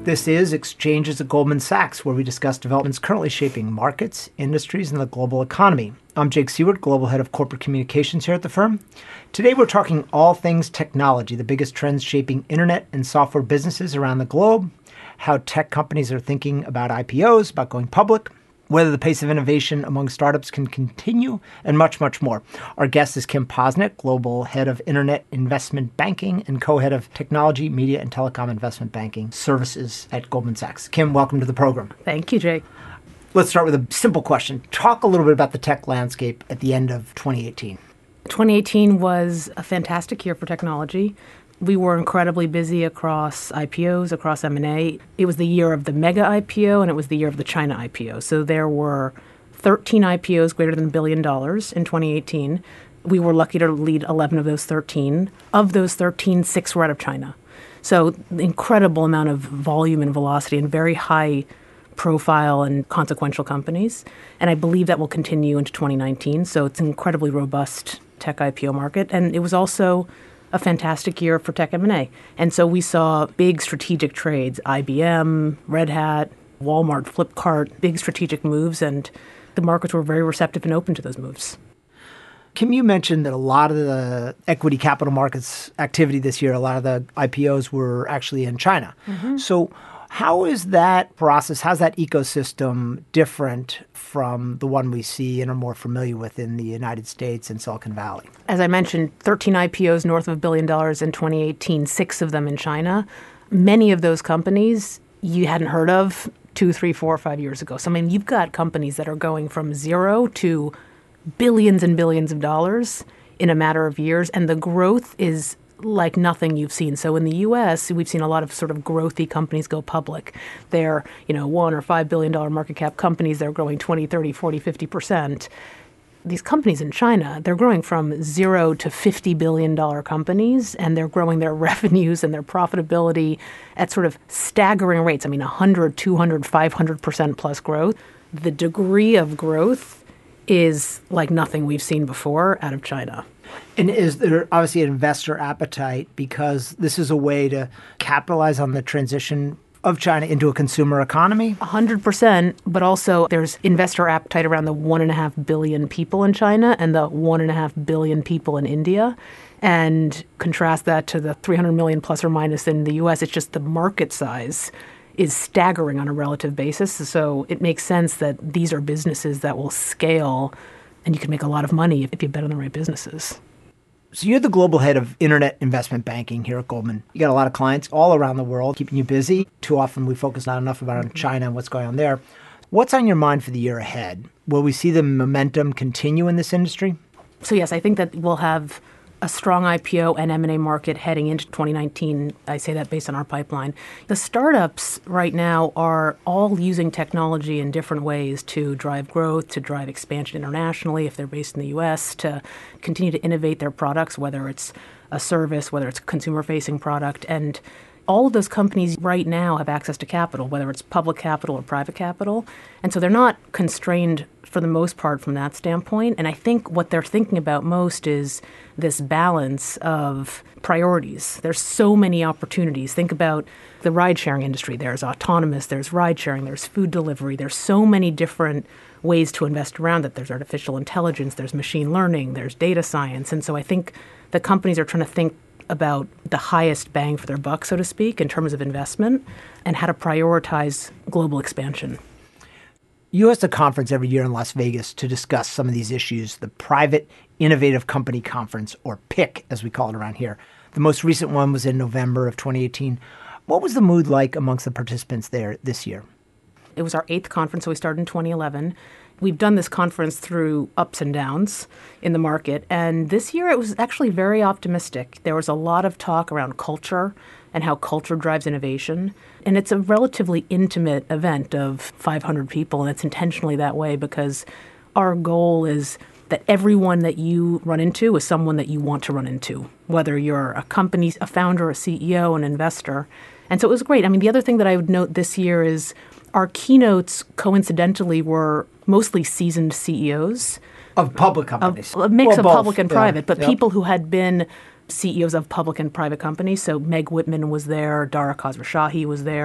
This is Exchanges at Goldman Sachs, where we discuss developments currently shaping markets, industries, and the global economy. I'm Jake Seward, Global Head of Corporate Communications here at the firm. Today we're talking all things technology, the biggest trends shaping internet and software businesses around the globe, how tech companies are thinking about IPOs, about going public, whether the pace of innovation among startups can continue, and much, much more. Our guest is Kim Posnick, Global Head of Internet Investment Banking and Co-Head of Technology, Media, and Telecom Investment Banking Services at Goldman Sachs. Kim, welcome to the program. Thank you, Jake. Let's start with a simple question. Talk a little bit about the tech landscape at the end of 2018. 2018 was a fantastic year for technology. We were incredibly busy across IPOs, across M&A. It was the year of the mega IPO, and it was the year of the China IPO. So there were 13 IPOs greater than $1 billion in 2018. We were lucky to lead 11 of those 13. Of those 13, 6 were out of China. So the incredible amount of volume and velocity and very high profile and consequential companies. And I believe that will continue into 2019. So it's an incredibly robust tech IPO market. And it was also a fantastic year for tech M&A. And so we saw big strategic trades, IBM, Red Hat, Walmart, Flipkart, big strategic moves, and the markets were very receptive and open to those moves. Kim, you mentioned that a lot of the equity capital markets activity this year, a lot of the IPOs were actually in China. Mm-hmm. So how is that process, how's that ecosystem different from the one we see and are more familiar with in the United States and Silicon Valley? As I mentioned, 13 IPOs north of $1 billion in 2018, 6 of them in China. Many of those companies you hadn't heard of 2, 3, 4, 5 years ago. So, I mean, you've got companies that are going from zero to billions and billions of dollars in a matter of years, and the growth is like nothing you've seen. So in the U.S., we've seen a lot of sort of growthy companies go public. They're, $1 or $5 billion market cap companies. They're growing 20, 30, 40, 50%. These companies in China, they're growing from zero to $50 billion companies, and they're growing their revenues and their profitability at sort of staggering rates. I mean, 100, 200, 500% plus growth. The degree of growth is like nothing we've seen before out of China. And is there obviously an investor appetite because this is a way to capitalize on the transition of China into a consumer economy? 100%, but also there's investor appetite around the 1.5 billion people in China and the 1.5 billion people in India. And contrast that to the 300 million plus or minus in the U.S., it's just the market size is staggering on a relative basis. So it makes sense that these are businesses that will scale, and you can make a lot of money if you bet on the right businesses. So you're the global head of internet investment banking here at Goldman. You got a lot of clients all around the world, keeping you busy. Too often we focus not enough on China and what's going on there. What's on your mind for the year ahead? Will we see the momentum continue in this industry? So yes, I think that we'll have a strong IPO and M&A market heading into 2019. I say that based on our pipeline. The startups right now are all using technology in different ways to drive growth, to drive expansion internationally if they're based in the U.S., to continue to innovate their products, whether it's a service, whether it's a consumer-facing product. And all of those companies right now have access to capital, whether it's public capital or private capital. And so they're not constrained for the most part from that standpoint. And I think what they're thinking about most is this balance of priorities. There's so many opportunities. Think about the ride-sharing industry. There's autonomous, there's ride-sharing, there's food delivery. There's so many different ways to invest around it. There's artificial intelligence, there's machine learning, there's data science. And so I think the companies are trying to think about the highest bang for their buck, so to speak, in terms of investment and how to prioritize global expansion. You host a conference every year in Las Vegas to discuss some of these issues, the Private Innovative Company Conference, or PIC, as we call it around here. The most recent one was in November of 2018. What was the mood like amongst the participants there this year? It was our 8th conference, so we started in 2011. We've done this conference through ups and downs in the market, and this year it was actually very optimistic. There was a lot of talk around culture and how culture drives innovation. And it's a relatively intimate event of 500 people, and it's intentionally that way because our goal is that everyone that you run into is someone that you want to run into, whether you're a company, a founder, a CEO, an investor. And so it was great. I mean, the other thing that I would note this year is our keynotes, coincidentally, were mostly seasoned CEOs. Of public companies. A mix of public and private, but people who had been CEOs of public and private companies. So Meg Whitman was there, Dara Khosrowshahi was there,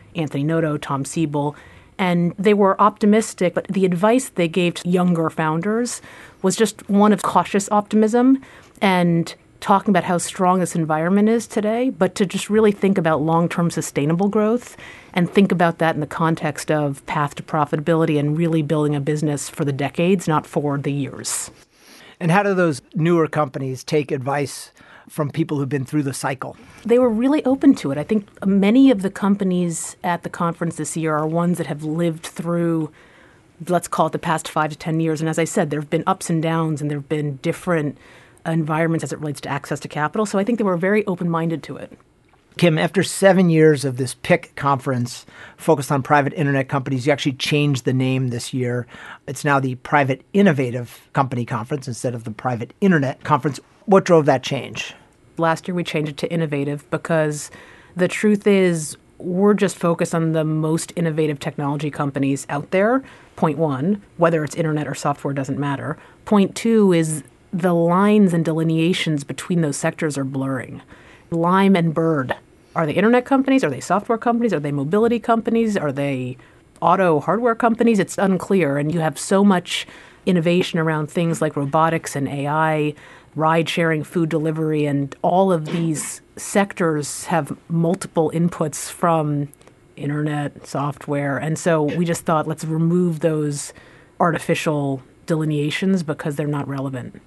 Anthony Noto, Tom Siebel. And they were optimistic, but the advice they gave to younger founders was just one of cautious optimism and talking about how strong this environment is today, but to just really think about long-term sustainable growth and think about that in the context of path to profitability and really building a business for the decades, not for the years. And how do those newer companies take advice from people who've been through the cycle? They were really open to it. I think many of the companies at the conference this year are ones that have lived through, let's call it the past 5 to 10 years. And as I said, there have been ups and downs and there have been different environments as it relates to access to capital. So I think they were very open-minded to it. Kim, after 7 years of this PIC conference focused on private internet companies, you actually changed the name this year. It's now the Private Innovative Company Conference instead of the Private Internet Conference. What drove that change? Last year we changed it to Innovative because the truth is we're just focused on the most innovative technology companies out there. Point one, whether it's internet or software doesn't matter. Point two is the lines and delineations between those sectors are blurring. Lime and Bird, are they internet companies? Are they software companies? Are they mobility companies? Are they auto hardware companies? It's unclear. And you have so much innovation around things like robotics and AI, ride-sharing, food delivery, and all of these sectors have multiple inputs from internet, software. And so we just thought, let's remove those artificial delineations because they're not relevant.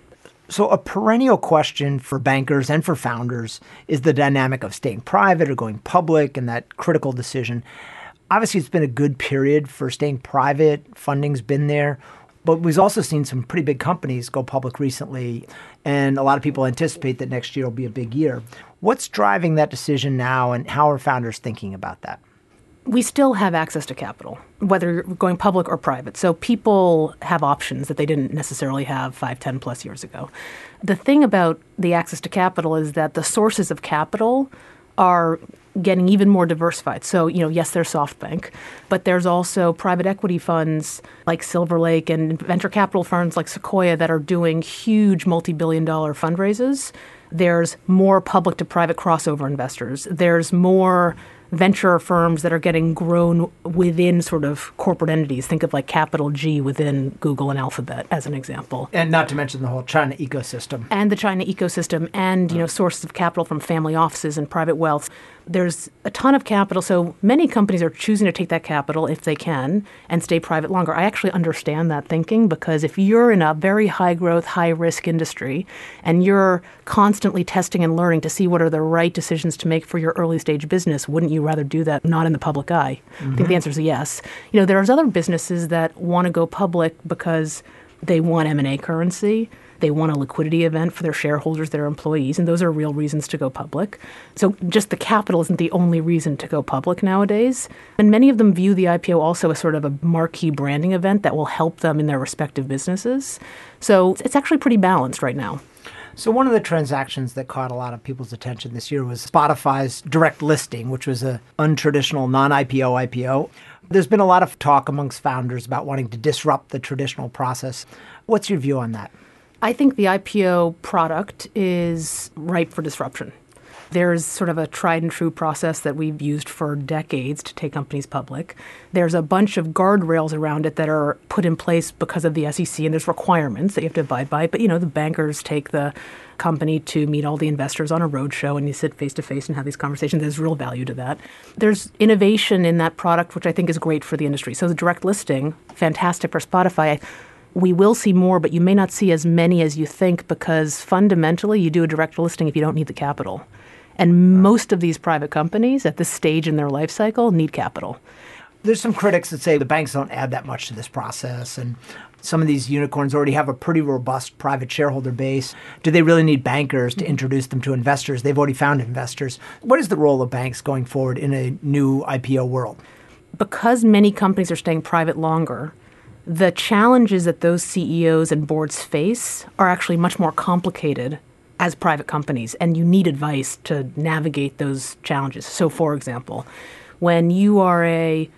So a perennial question for bankers and for founders is the dynamic of staying private or going public and that critical decision. Obviously, it's been a good period for staying private. Funding's been there. But we've also seen some pretty big companies go public recently, and a lot of people anticipate that next year will be a big year. What's driving that decision now, and how are founders thinking about that? We still have access to capital, whether you're going public or private. So people have options that they didn't necessarily have 5, 10 plus years ago. The thing about the access to capital is that the sources of capital are getting even more diversified. So, yes, there's SoftBank, but there's also private equity funds like Silver Lake and venture capital firms like Sequoia that are doing huge multi-billion-dollar fundraisers. There's more public to private crossover investors. There's more venture firms that are getting grown within sort of corporate entities. Think of like Capital G within Google and Alphabet as an example. And not to mention the whole China ecosystem. And the China ecosystem and, sources of capital from family offices and private wealth. There's a ton of capital. So many companies are choosing to take that capital if they can and stay private longer. I actually understand that thinking because if you're in a very high growth, high risk industry and you're constantly testing and learning to see what are the right decisions to make for your early stage business, wouldn't you rather do that not in the public eye? Mm-hmm. I think the answer is yes. There's other businesses that want to go public because they want M&A currency. They want a liquidity event for their shareholders, their employees, and those are real reasons to go public. So just the capital isn't the only reason to go public nowadays. And many of them view the IPO also as sort of a marquee branding event that will help them in their respective businesses. So it's actually pretty balanced right now. So one of the transactions that caught a lot of people's attention this year was Spotify's direct listing, which was an untraditional non-IPO IPO. There's been a lot of talk amongst founders about wanting to disrupt the traditional process. What's your view on that? I think the IPO product is ripe for disruption. There's sort of a tried and true process that we've used for decades to take companies public. There's a bunch of guardrails around it that are put in place because of the SEC, and there's requirements that you have to abide by. But, the bankers take the company to meet all the investors on a roadshow, and you sit face-to-face and have these conversations. There's real value to that. There's innovation in that product, which I think is great for the industry. So the direct listing, fantastic for Spotify. We will see more, but you may not see as many as you think because fundamentally you do a direct listing if you don't need the capital. And most of these private companies at this stage in their life cycle need capital. There's some critics that say the banks don't add that much to this process, and some of these unicorns already have a pretty robust private shareholder base. Do they really need bankers to introduce them to investors? They've already found investors. What is the role of banks going forward in a new IPO world? Because many companies are staying private longer, the challenges that those CEOs and boards face are actually much more complicated as private companies, and you need advice to navigate those challenges. So, for example, when you are a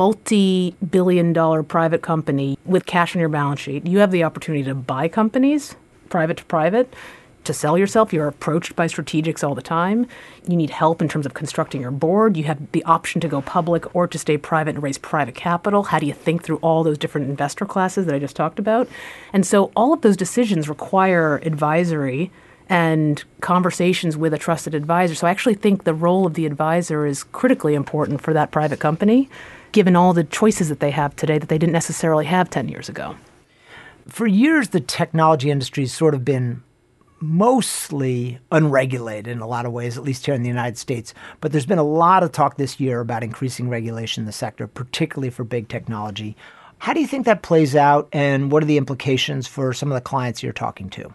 multi-billion-dollar private company with cash on your balance sheet, you have the opportunity to buy companies, private to private, to sell yourself. You're approached by strategics all the time. You need help in terms of constructing your board. You have the option to go public or to stay private and raise private capital. How do you think through all those different investor classes that I just talked about? And so all of those decisions require advisory and conversations with a trusted advisor. So I actually think the role of the advisor is critically important for that private company, given all the choices that they have today that they didn't necessarily have 10 years ago. For years, the technology industry has sort of been mostly unregulated in a lot of ways, at least here in the United States. But there's been a lot of talk this year about increasing regulation in the sector, particularly for big technology. How do you think that plays out, and what are the implications for some of the clients you're talking to?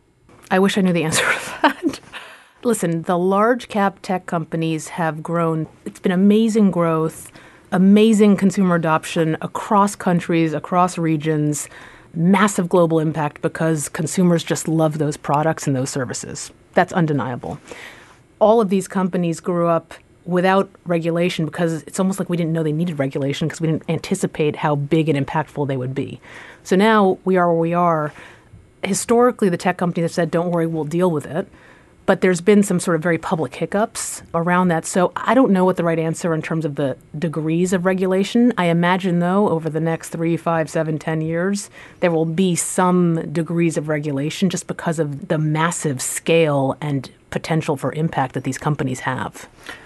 I wish I knew the answer to that. Listen, the large cap tech companies have grown. It's been amazing growth, amazing consumer adoption across countries, across regions, massive global impact because consumers just love those products and those services. That's undeniable. All of these companies grew up without regulation because it's almost like we didn't know they needed regulation because we didn't anticipate how big and impactful they would be. So now we are where we are. Historically, the tech companies have said, don't worry, we'll deal with it. But there's been some sort of very public hiccups around that. So I don't know what the right answer in terms of the degrees of regulation. I imagine, though, over the next 3, 5, 7, 10 years, there will be some degrees of regulation just because of the massive scale and potential for impact that these companies have.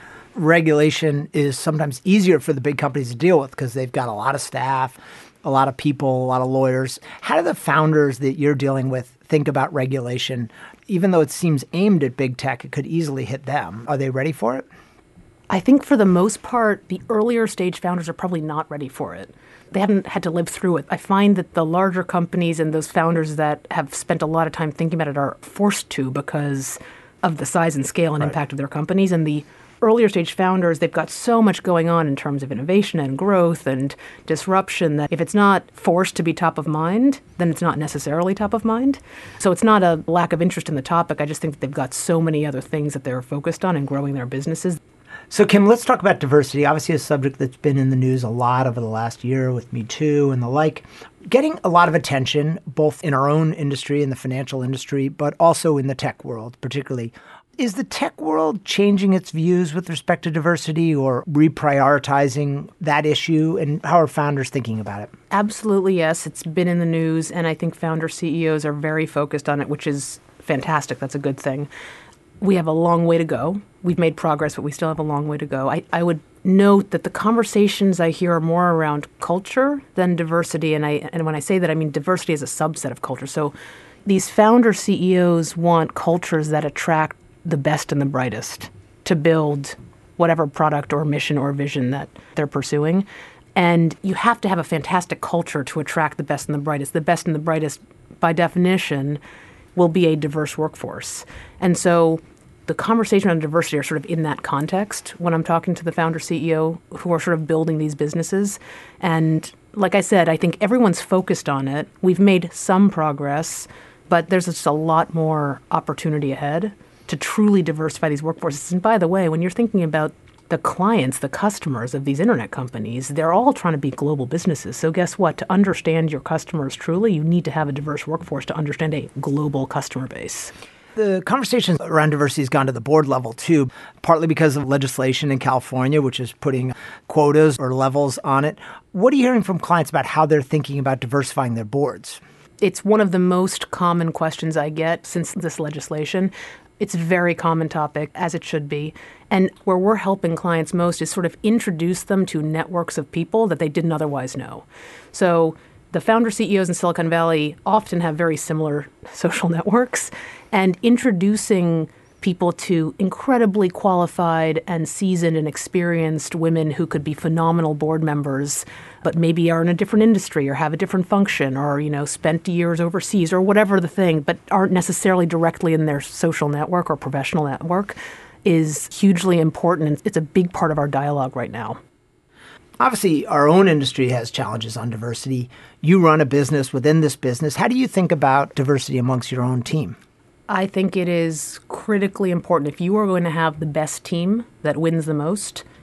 Regulation is sometimes easier for the big companies to deal with because they've got a lot of staff, a lot of people, a lot of lawyers. How do the founders that you're dealing with think about regulation? Even though it seems aimed at big tech, it could easily hit them. Are they ready for it? I think for the most part, the earlier stage founders are probably not ready for it. They haven't had to live through it. I find that the larger companies and those founders that have spent a lot of time thinking about it are forced to because of the size and scale and impact of their companies. And the earlier stage founders, they've got so much going on in terms of innovation and growth and disruption that if it's not forced to be top of mind, then it's not necessarily top of mind. So it's not a lack of interest in the topic. I just think that they've got so many other things that they're focused on in growing their businesses. So, Kim, let's talk about diversity. Obviously, a subject that's been in the news a lot over the last year with Me Too and the like. Getting a lot of attention, both in our own industry, in the financial industry, but also in the tech world, particularly. Is the tech world changing its views with respect to diversity or reprioritizing that issue? And how are founders thinking about it? Absolutely, yes. It's been in the news, and I think founder CEOs are very focused on it, which is fantastic. That's a good thing. We have a long way to go. We've made progress, but we still have a long way to go. I would note that the conversations I hear are more around culture than diversity. And when I say that, I mean diversity is a subset of culture. So these founder CEOs want cultures that attract the best and the brightest to build whatever product or mission or vision that they're pursuing. And you have to have a fantastic culture to attract the best and the brightest. The best and the brightest, by definition, will be a diverse workforce. And so the conversation on diversity are sort of in that context when I'm talking to the founder CEO who are sort of building these businesses. And like I said, I think everyone's focused on it. We've made some progress, but there's just a lot more opportunity ahead to truly diversify these workforces. And by the way, when you're thinking about the clients, the customers of these internet companies, they're all trying to be global businesses. So guess what? To understand your customers truly, you need to have a diverse workforce to understand a global customer base. The conversation around diversity has gone to the board level, too, partly because of legislation in California, which is putting quotas or levels on it. What are you hearing from clients about how they're thinking about diversifying their boards? It's one of the most common questions I get since this legislation. It's a very common topic, as it should be. And where we're helping clients most is sort of introduce them to networks of people that they didn't otherwise know. So the founder CEOs in Silicon Valley often have very similar social networks, and introducing people to incredibly qualified and seasoned and experienced women who could be phenomenal board members, but maybe are in a different industry or have a different function or, spent years overseas or whatever the thing, but aren't necessarily directly in their social network or professional network is hugely important. It's a big part of our dialogue right now. Obviously, our own industry has challenges on diversity. You run a business within this business. How do you think about diversity amongst your own team? I think it is critically important. If you are going to have the best team that wins the most,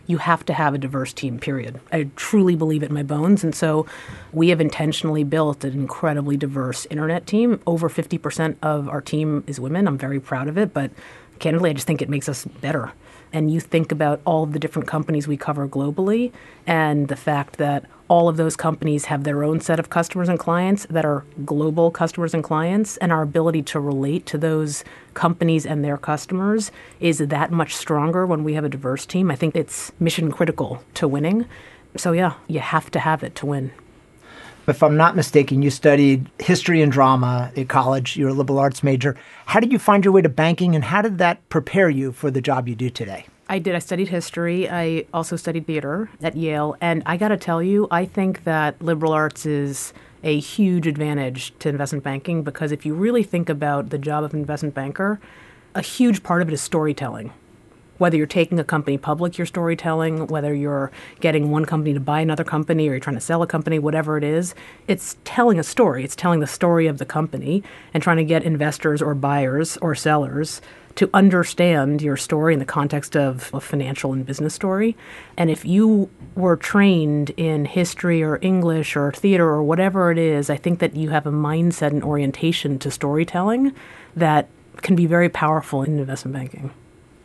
you have to have a diverse team, period. I truly believe it in my bones. And so we have intentionally built an incredibly diverse internet team. Over 50% of our team is women. I'm very proud of it, but candidly, I just think it makes us better. And you think about all of the different companies we cover globally and the fact that all of those companies have their own set of customers and clients that are global customers and clients, and our ability to relate to those companies and their customers is that much stronger when we have a diverse team. I think it's mission critical to winning. So yeah, you have to have it to win. If I'm not mistaken, you studied history and drama at college. You're a liberal arts major. How did you find your way to banking, and how did that prepare you for the job you do today? I did. I studied history. I also studied theater at Yale. And I got to tell you, I think that liberal arts is a huge advantage to investment banking, because if you really think about the job of an investment banker, a huge part of it is storytelling. Whether you're taking a company public, you're storytelling, whether you're getting one company to buy another company or you're trying to sell a company, whatever it is, it's telling a story. It's telling the story of the company and trying to get investors or buyers or sellers to understand your story in the context of a financial and business story. And if you were trained in history or English or theater or whatever it is, I think that you have a mindset and orientation to storytelling that can be very powerful in investment banking.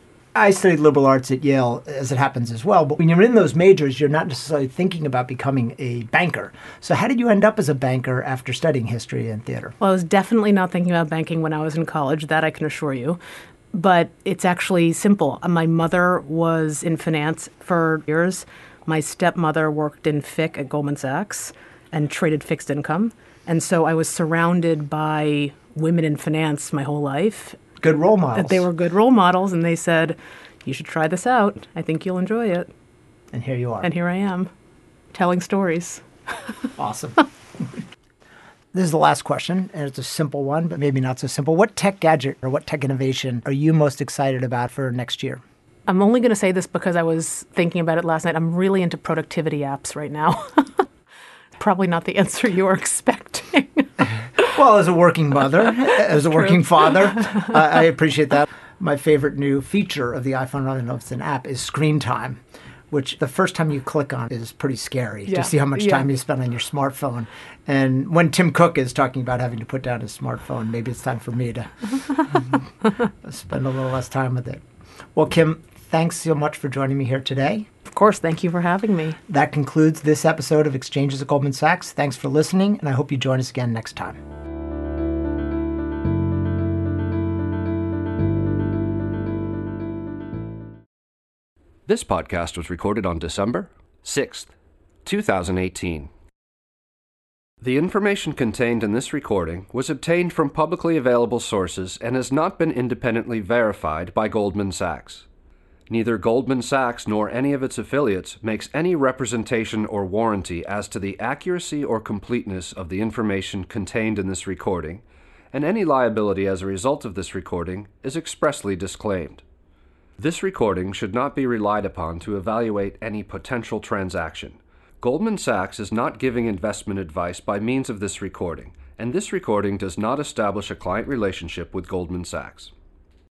I studied liberal arts at Yale, as it happens as well. But when you're in those majors, you're not necessarily thinking about becoming a banker. So how did you end up as a banker after studying history and theater? Well, I was definitely not thinking about banking when I was in college, that I can assure you. But it's actually simple. My mother was in finance for years. My stepmother worked in FICC at Goldman Sachs and traded fixed income. And so I was surrounded by women in finance my whole life. Good role models. They were good role models, and they said, you should try this out. I think you'll enjoy it. And here you are. And here I am, telling stories. Awesome. This is the last question, and it's a simple one, but maybe not so simple. What tech gadget or what tech innovation are you most excited about for next year? I'm only going to say this because I was thinking about it last night. I'm really into productivity apps right now. Probably not the answer you were expecting. Well, as a working mother, as a working father, I appreciate that. My favorite new feature of the iPhone, I don't know if it's an app, is screen time, which the first time you click on is pretty scary to see how much time you spend on your smartphone. And when Tim Cook is talking about having to put down his smartphone, maybe it's time for me to spend a little less time with it. Well, Kim, thanks so much for joining me here today. Of course, thank you for having me. That concludes this episode of Exchanges at Goldman Sachs. Thanks for listening, and I hope you join us again next time. This podcast was recorded on December 6th, 2018. The information contained in this recording was obtained from publicly available sources and has not been independently verified by Goldman Sachs. Neither Goldman Sachs nor any of its affiliates makes any representation or warranty as to the accuracy or completeness of the information contained in this recording, and any liability as a result of this recording is expressly disclaimed. This recording should not be relied upon to evaluate any potential transaction. Goldman Sachs is not giving investment advice by means of this recording, and this recording does not establish a client relationship with Goldman Sachs.